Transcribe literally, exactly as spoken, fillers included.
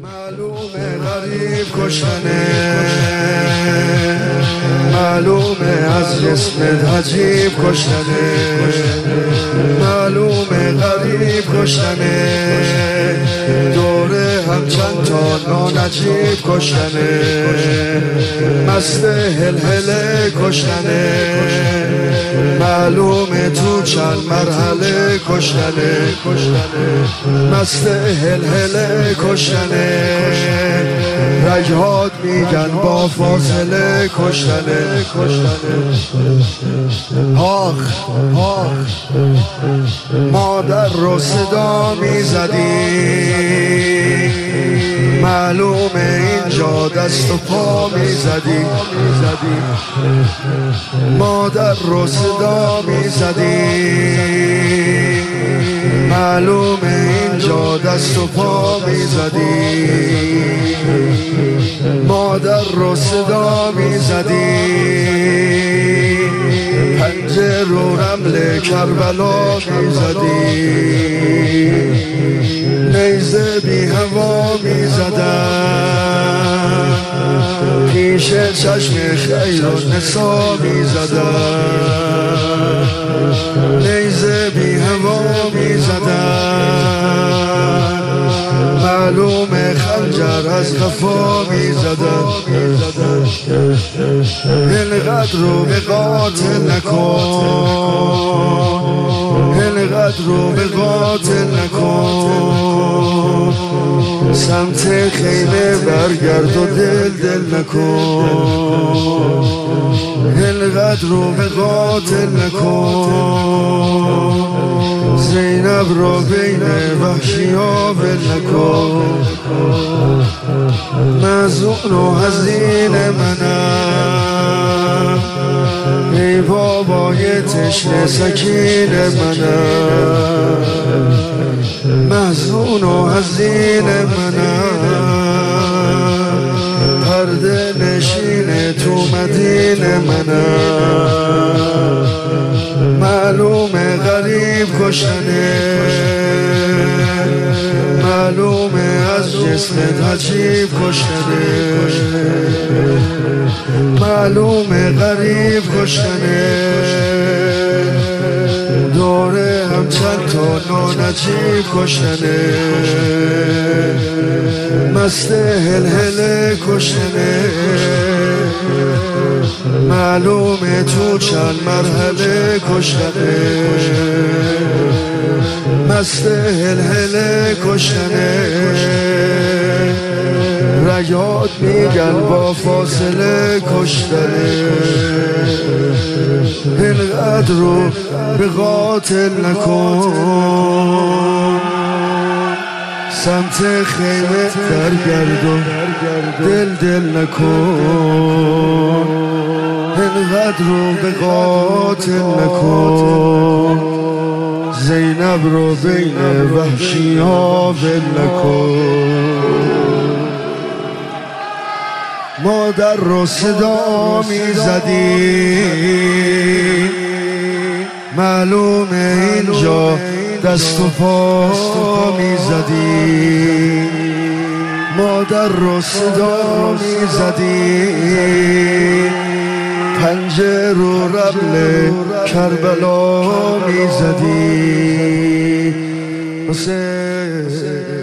معلومه غریب کشتنه، معلومه از جسمت عجیب کشتنه، معلومه غریب کشتنه، دوره هم چند تا نانجیب کشتنه، مست هلهله کشتنه، معلومه تو چند مرحله کشتنه، مست هلهله کشتنه، رگهات میگن با فاصله کشتنه. آخ آخ مادر رو صدا میزدی، معلومه اینجا دست و پا میزدی، مادر رو صدا میزدی، معلومه اینجا دست و پا میزدی، مادر رو صدا میزدی، پنجه رو رمل کربلا میزدی، نیزه بی هوا میزدن، پیش چشم خیر و نسا میزدن، نیزه بی هوا میزدن، معلومه خنجر از قفا میزدن. اینقدر رو به قاتل نکن، اینقدر رو به قاتل نکن، سمت خیمه برگرد و دل دل نکن، اینقدر رو به قاتل نکن، زینب رو بین وحشی ها ول نکن، مظلوم و حزین منم، ای بابای تشنه سکین منم، مظلوم و حزین منم، پرده نشین تو مدینه منم، معلومه غریب کشتنه، معلومه از جسمت عجیب کشتنه، معلومه غریب کشتنه، دوره هم چند تا نانجیب کشتنه، مست هلهله کشتنه، معلومه تو چند مرحله کشتنه، مست هلهله کشتنه، رگات میگن با فاصله کشتنه، اینقدر رو به قاتل نکن، سمت خیمه درگرد و دل دل نکن، اینقدر رو به قاتل نکن، زینب رو بین وحشی ها ول نکن، مادر رو صدا میزدی، معلومه اینجا دست و پا میزدی، مادر رو صدا میزدی، پنجه رو رمل کربلا میزدی. حسین